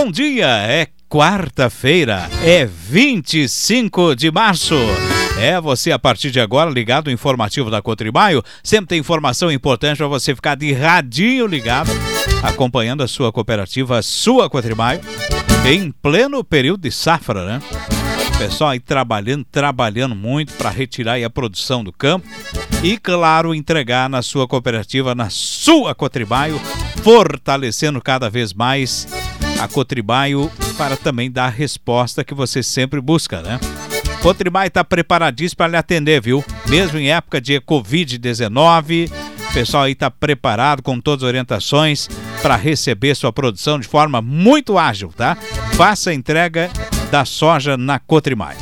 Bom dia, é quarta-feira, é 25 de março. É você a partir de agora ligado no informativo da Cotrimaio. Sempre tem informação importante para você ficar de radinho ligado, acompanhando a sua cooperativa, sua Cotrimaio, em pleno período de safra, né? O pessoal aí trabalhando muito para retirar aí a produção do campo e, claro, entregar na sua cooperativa, na sua Cotrimaio, fortalecendo cada vez mais a Cotrimaio para também dar a resposta que você sempre busca, né? Cotrimaio está preparadíssimo para lhe atender, viu? Mesmo em época de Covid-19, o pessoal aí está preparado com todas as orientações para receber sua produção de forma muito ágil, tá? Faça a entrega da soja na Cotrimaio.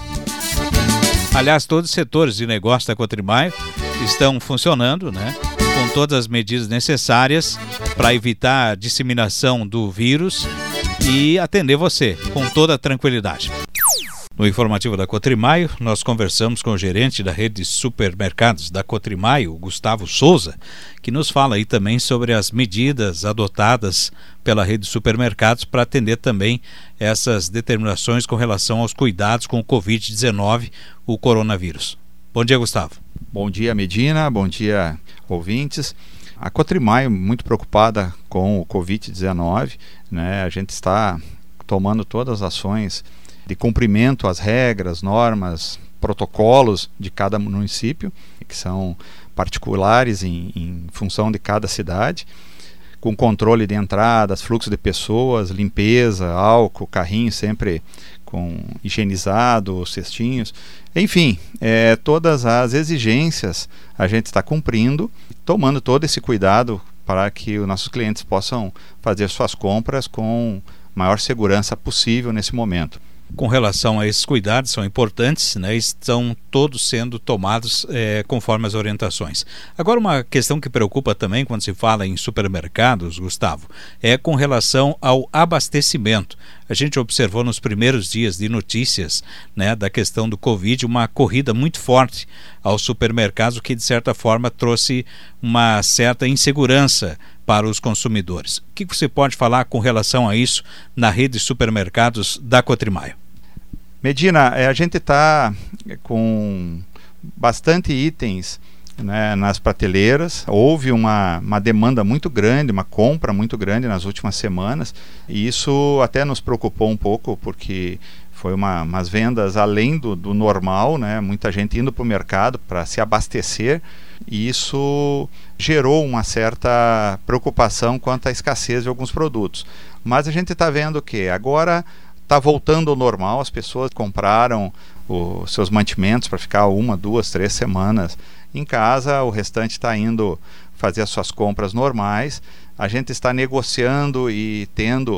Aliás, todos os setores de negócio da Cotrimaio estão funcionando, né? Com todas as medidas necessárias para evitar a disseminação do vírus e atender você com toda a tranquilidade. No informativo da Cotrimaio, nós conversamos com o gerente da rede de supermercados da Cotrimaio, Gustavo Souza, que nos fala aí também sobre as medidas adotadas pela rede de supermercados para atender também essas determinações com relação aos cuidados com o Covid-19, o coronavírus. Bom dia, Gustavo. Bom dia, Medina. Bom dia, ouvintes. A Cotrimaio muito preocupada com o Covid-19, né? A gente está tomando todas as ações de cumprimento às regras, normas, protocolos de cada município, que são particulares em função de cada cidade, com controle de entradas, fluxo de pessoas, limpeza, álcool, carrinho sempre com higienizado, cestinhos, enfim, todas as exigências a gente está cumprindo, tomando todo esse cuidado para que os nossos clientes possam fazer suas compras com maior segurança possível nesse momento. Com relação a esses cuidados, são importantes, né? Estão todos sendo tomados conforme as orientações. Agora, uma questão que preocupa também quando se fala em supermercados, Gustavo, é com relação ao abastecimento. A gente observou nos primeiros dias de notícias, né, da questão do Covid, uma corrida muito forte aos supermercados, o que de certa forma trouxe uma certa insegurança para os consumidores. O que você pode falar com relação a isso na rede de supermercados da Cotrimaio? Medina, a gente está com bastante itens, né, nas prateleiras. Houve uma demanda muito grande, uma compra muito grande nas últimas semanas, e isso até nos preocupou um pouco, porque foi umas vendas além do normal, né? Muita gente indo para o mercado para se abastecer, e isso gerou uma certa preocupação quanto à escassez de alguns produtos. Mas a gente está vendo que agora está voltando ao normal, as pessoas compraram os seus mantimentos para ficar 1, 2, 3 semanas em casa, o restante está indo fazer as suas compras normais. A gente está negociando e tendo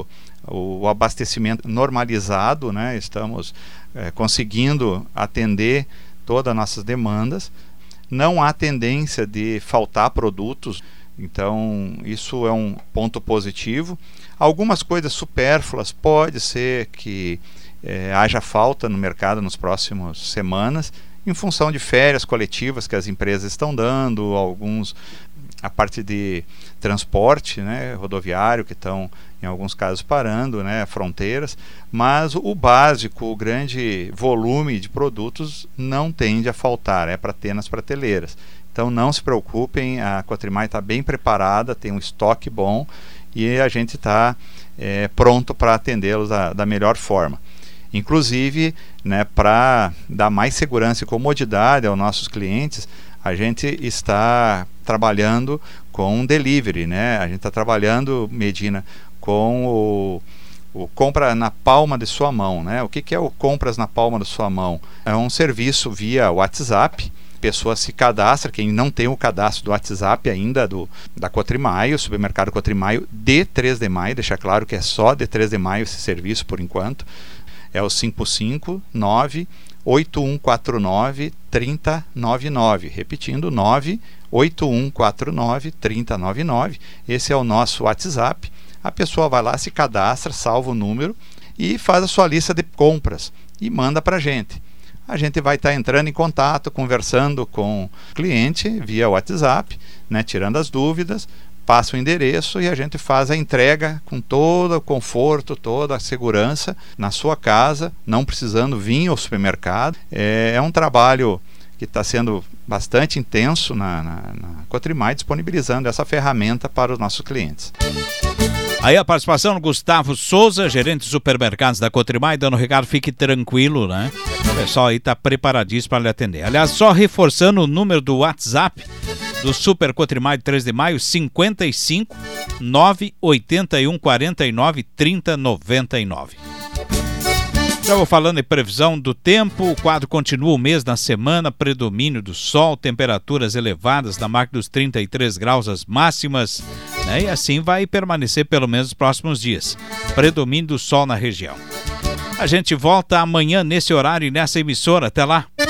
o abastecimento normalizado, né? Estamos conseguindo atender todas as nossas demandas. Não há tendência de faltar produtos, então isso é um ponto positivo. Algumas coisas supérfluas pode ser que haja falta no mercado nas próximas semanas, em função de férias coletivas que as empresas estão dando, a parte de transporte, né, rodoviário, que estão em alguns casos parando, né, fronteiras, mas o básico, o grande volume de produtos não tende a faltar, para ter nas prateleiras. Então não se preocupem, a Cotrimaio está bem preparada, tem um estoque bom e a gente está pronto para atendê-los da melhor forma. Inclusive, né, para dar mais segurança e comodidade aos nossos clientes, a gente está trabalhando com delivery, né? A gente está trabalhando, Medina, com o compra na palma de sua mão, né? O que é o compras na palma de sua mão? É um serviço via WhatsApp. A pessoa se cadastra, quem não tem o cadastro do WhatsApp ainda da Cotrimaio, supermercado Cotrimaio de 3 de maio, deixar claro que é só de 3 de maio esse serviço por enquanto, é o 559-8149-3099, repetindo, 98149-3099, esse é o nosso WhatsApp. A pessoa vai lá, se cadastra, salva o número e faz a sua lista de compras e manda para a gente. A gente vai estar entrando em contato, conversando com o cliente via WhatsApp, né, tirando as dúvidas, passa o endereço e a gente faz a entrega com todo o conforto, toda a segurança na sua casa, não precisando vir ao supermercado. É um trabalho que está sendo bastante intenso na Cotrimar, disponibilizando essa ferramenta para os nossos clientes. Aí a participação do Gustavo Souza, gerente de supermercados da Cotrimar, e dando um recado, fique tranquilo, né? O pessoal aí está preparadíssimo para lhe atender. Aliás, só reforçando o número do WhatsApp do Super Cotrimar de 3 de maio, 55 981 49 30 99. Já vou falando em previsão do tempo, o quadro continua o mês na semana, predomínio do sol, temperaturas elevadas na marca dos 33 graus as máximas, né? E assim vai permanecer pelo menos nos próximos dias. Predomínio do sol na região. A gente volta amanhã nesse horário e nessa emissora. Até lá!